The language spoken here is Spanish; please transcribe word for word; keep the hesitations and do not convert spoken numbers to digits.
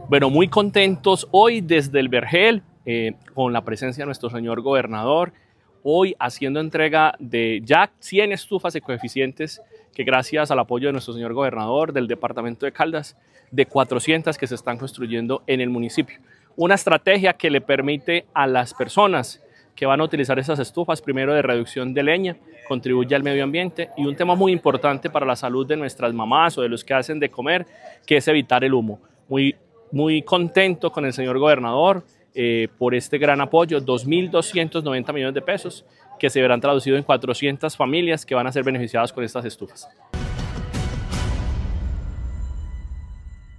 Bueno, muy contentos hoy desde el Vergel, eh, con la presencia de nuestro señor gobernador, hoy haciendo entrega de ya cien estufas ecoeficientes que gracias al apoyo de nuestro señor gobernador del departamento de Caldas, de cuatrocientas que se están construyendo en el municipio. Una estrategia que le permite a las personas que van a utilizar esas estufas, primero de reducción de leña, contribuye al medio ambiente, y un tema muy importante para la salud de nuestras mamás o de los que hacen de comer, que es evitar el humo. Muy Muy contento con el señor gobernador eh, por este gran apoyo, dos mil doscientos noventa millones de pesos que se verán traducidos en cuatrocientas familias que van a ser beneficiadas con estas estufas.